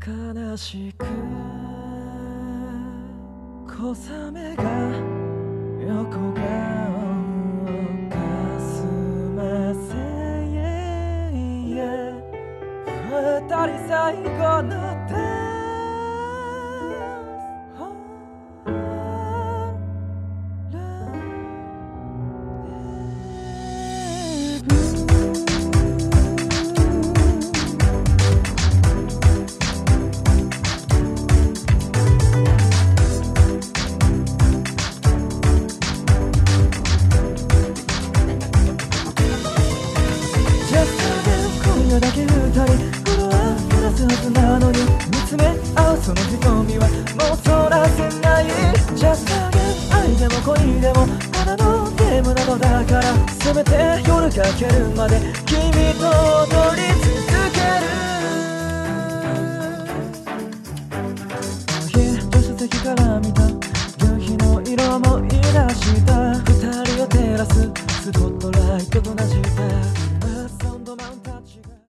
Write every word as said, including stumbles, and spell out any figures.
悲しく小雨が横顔をかすませ二人最後のダンだけ二人頃は話すはずなのに見つめ合うその瞳はもうそらせない Just again 愛でも恋でもただのゲームなのだからせめて夜かけるまで君